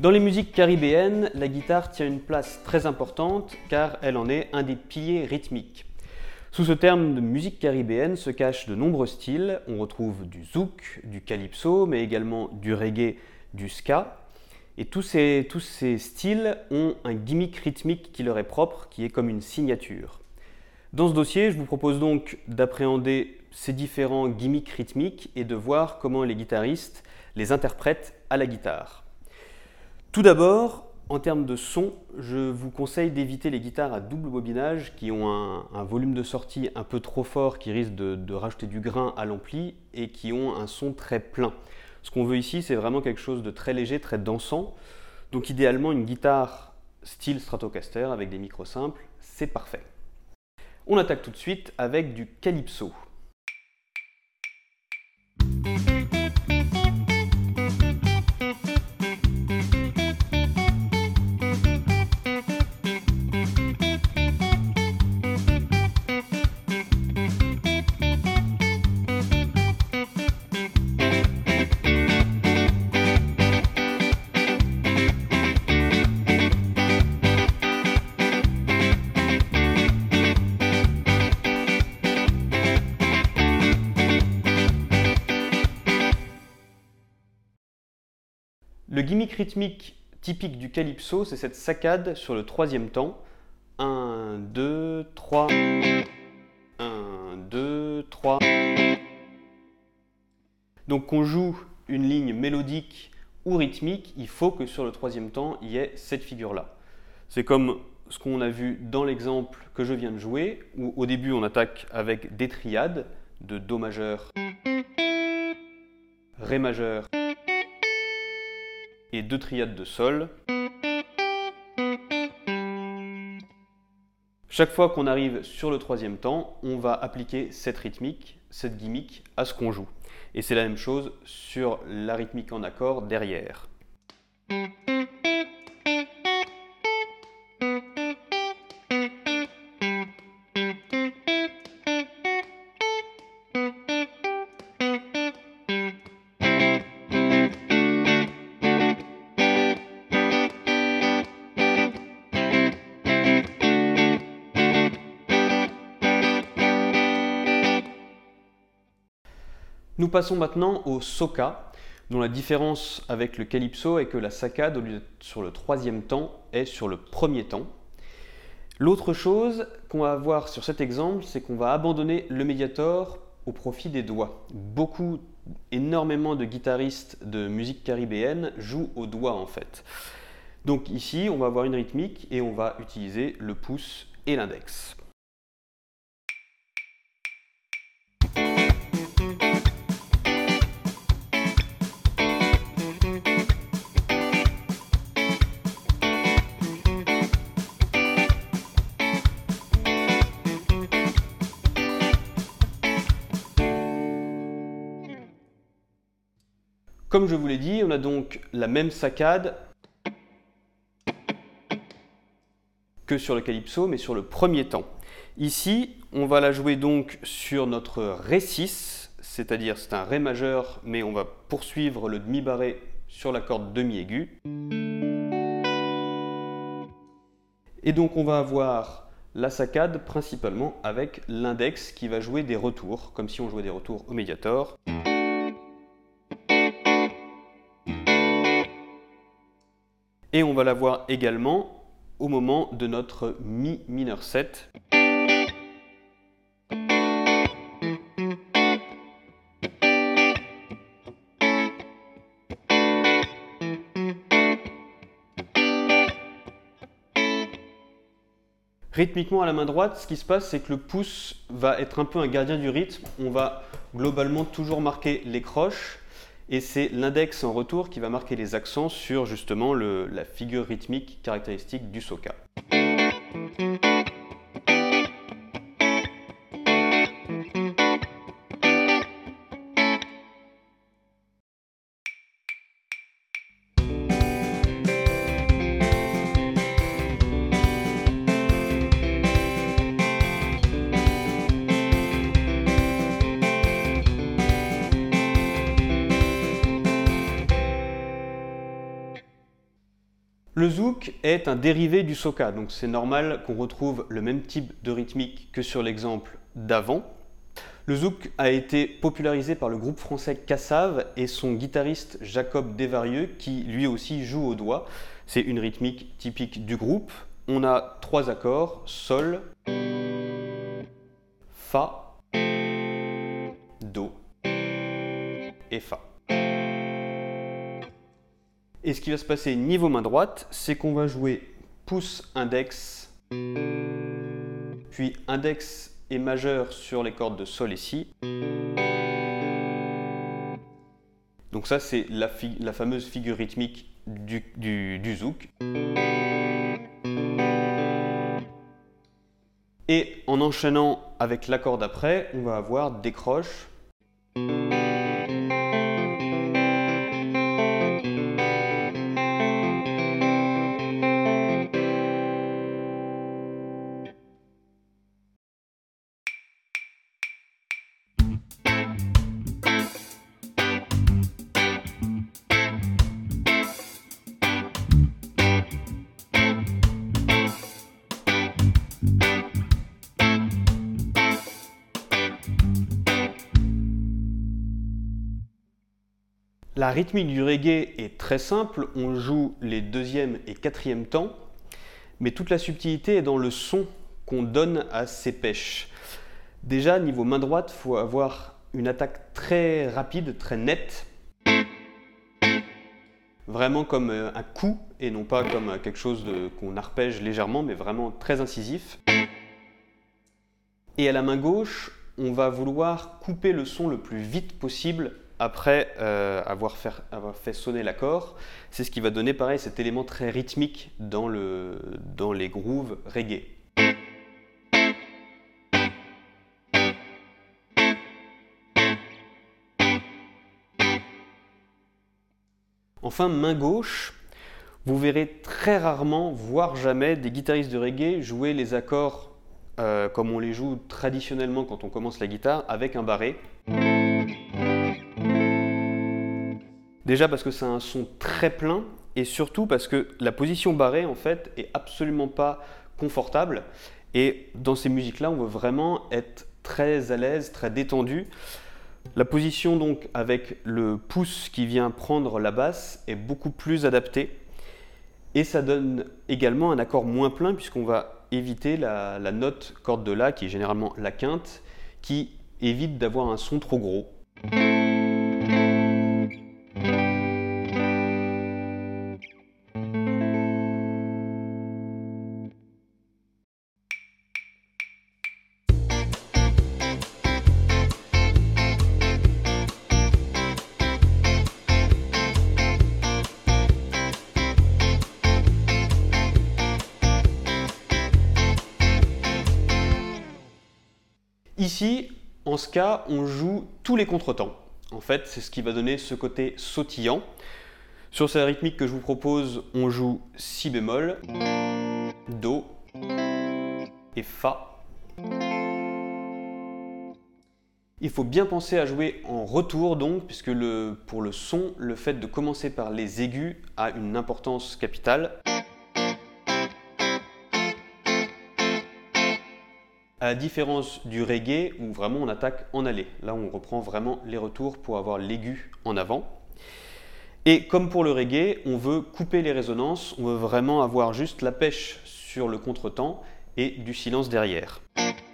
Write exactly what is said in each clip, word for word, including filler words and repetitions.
Dans les musiques caribéennes, la guitare tient une place très importante car elle en est un des piliers rythmiques. Sous ce terme de musique caribéenne se cachent de nombreux styles. On retrouve du zouk, du calypso, mais également du reggae, du ska. Et tous ces, tous ces styles ont un gimmick rythmique qui leur est propre, qui est comme une signature. Dans ce dossier, je vous propose donc d'appréhender ces différents gimmicks rythmiques et de voir comment les guitaristes les interprètent à la guitare. Tout d'abord, en termes de son, je vous conseille d'éviter les guitares à double bobinage qui ont un, un volume de sortie un peu trop fort qui risque de, de rajouter du grain à l'ampli et qui ont un son très plein. Ce qu'on veut ici, c'est vraiment quelque chose de très léger, très dansant. Donc idéalement, une guitare style Stratocaster avec des micros simples, c'est parfait. On attaque tout de suite avec du calypso. Le gimmick rythmique typique du calypso, c'est cette saccade sur le troisième temps. un, deux, trois. un, deux, trois. Donc qu'on joue une ligne mélodique ou rythmique, il faut que sur le troisième temps, il y ait cette figure-là. C'est comme ce qu'on a vu dans l'exemple que je viens de jouer, où au début on attaque avec des triades de Do majeur, Ré majeur, et deux triades de Sol. Chaque fois qu'on arrive sur le troisième temps, on va appliquer cette rythmique, cette gimmick à ce qu'on joue. Et c'est la même chose sur la rythmique en accord derrière. Nous passons maintenant au soca, dont la différence avec le calypso est que la saccade, au lieu d'être sur le troisième temps, est sur le premier temps. L'autre chose qu'on va voir sur cet exemple, c'est qu'on va abandonner le médiator au profit des doigts. Beaucoup, énormément de guitaristes de musique caribéenne jouent au doigt en fait. Donc ici, on va avoir une rythmique et on va utiliser le pouce et l'index. Comme je vous l'ai dit, on a donc la même saccade que sur le calypso, mais sur le premier temps. Ici, on va la jouer donc sur notre Ré six, c'est-à-dire c'est un Ré majeur, mais on va poursuivre le demi-barré sur la corde demi-aiguë. Et donc on va avoir la saccade principalement avec l'index qui va jouer des retours, comme si on jouait des retours au médiator. Et on va la voir également au moment de notre Mi mineur sept. Rythmiquement à la main droite, ce qui se passe, c'est que le pouce va être un peu un gardien du rythme. On va globalement toujours marquer les croches. Et c'est l'index en retour qui va marquer les accents sur justement le, la figure rythmique caractéristique du soca. Le zouk est un dérivé du soca, donc c'est normal qu'on retrouve le même type de rythmique que sur l'exemple d'avant. Le zouk a été popularisé par le groupe français Kassav et son guitariste Jacob Desvarieux qui lui aussi joue au doigt. C'est une rythmique typique du groupe. On a trois accords, Sol, Fa, Do et Fa. Et ce qui va se passer niveau main droite, c'est qu'on va jouer pouce index, puis index et majeur sur les cordes de Sol et Si. Donc ça c'est la, la fameuse figure rythmique du, du, du zouk. Et en enchaînant avec l'accord d'après, on va avoir décroche, La rythmique du reggae est très simple, on joue les deuxième et quatrième temps, mais toute la subtilité est dans le son qu'on donne à ces pêches. Déjà, niveau main droite, il faut avoir une attaque très rapide, très nette, vraiment comme un coup et non pas comme quelque chose qu'on arpège légèrement, mais vraiment très incisif. Et à la main gauche, on va vouloir couper le son le plus vite possible après euh, avoir, fait, avoir fait sonner l'accord. C'est ce qui va donner pareil cet élément très rythmique dans, le, dans les grooves reggae. Enfin, main gauche, vous verrez très rarement, voire jamais, des guitaristes de reggae jouer les accords euh, comme on les joue traditionnellement quand on commence la guitare, avec un barré. Déjà parce que c'est un son très plein et surtout parce que la position barrée en fait est absolument pas confortable et dans ces musiques-là on veut vraiment être très à l'aise, très détendu. La position donc avec le pouce qui vient prendre la basse est beaucoup plus adaptée et ça donne également un accord moins plein puisqu'on va éviter la, la note corde de La qui est généralement la quinte qui évite d'avoir un son trop gros. Ici, en ska, on joue tous les contretemps. En fait, c'est ce qui va donner ce côté sautillant. Sur cette rythmique que je vous propose, on joue Si bémol, Do et Fa. Il faut bien penser à jouer en retour donc, puisque le, pour le son, le fait de commencer par les aigus a une importance capitale. À la différence du reggae où vraiment on attaque en allée. Là on reprend vraiment les retours pour avoir l'aigu en avant. Et comme pour le reggae, on veut couper les résonances, on veut vraiment avoir juste la pêche sur le contretemps et du silence derrière.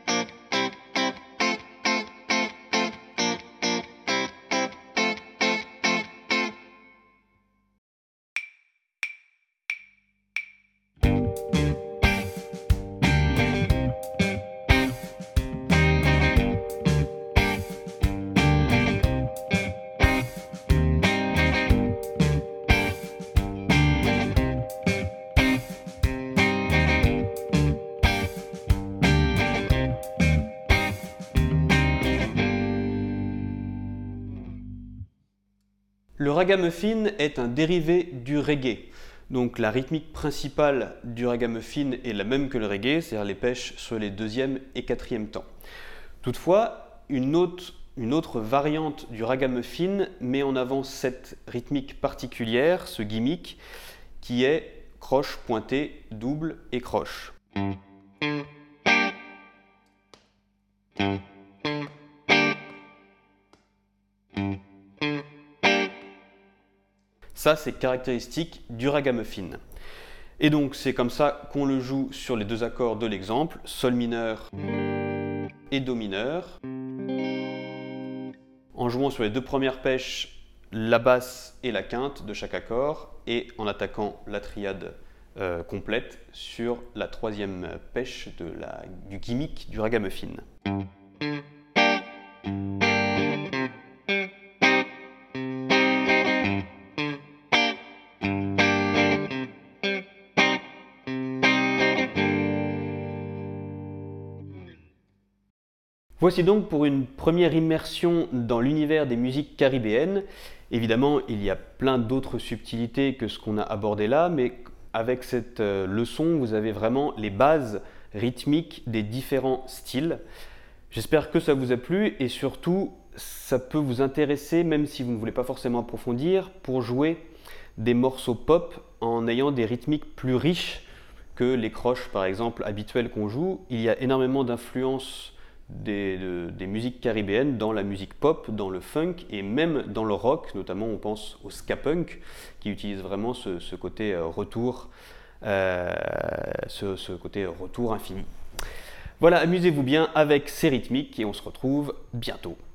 Le ragamuffin est un dérivé du reggae. Donc la rythmique principale du ragamuffin est la même que le reggae, c'est-à-dire les pêches sur les deuxième et quatrième temps. Toutefois, une autre, une autre variante du ragamuffin met en avant cette rythmique particulière, ce gimmick, qui est croche, pointé, double et croche. Ça, c'est caractéristique du ragamuffin. Et donc, c'est comme ça qu'on le joue sur les deux accords de l'exemple, sol mineur et do mineur. En jouant sur les deux premières pêches, la basse et la quinte de chaque accord, et en attaquant la triade euh, complète sur la troisième pêche de la, du gimmick du ragamuffin. Voici donc pour une première immersion dans l'univers des musiques caribéennes. Évidemment, il y a plein d'autres subtilités que ce qu'on a abordé là, mais avec cette leçon, vous avez vraiment les bases rythmiques des différents styles. J'espère que ça vous a plu et surtout, ça peut vous intéresser, même si vous ne voulez pas forcément approfondir, pour jouer des morceaux pop en ayant des rythmiques plus riches que les croches, par exemple, habituelles qu'on joue. Il y a énormément d'influences Des, de, des musiques caribéennes dans la musique pop, dans le funk et même dans le rock, notamment on pense au ska punk qui utilise vraiment ce, ce côté retour, euh, ce, ce côté retour infini. Voilà, amusez-vous bien avec ces rythmiques et on se retrouve bientôt.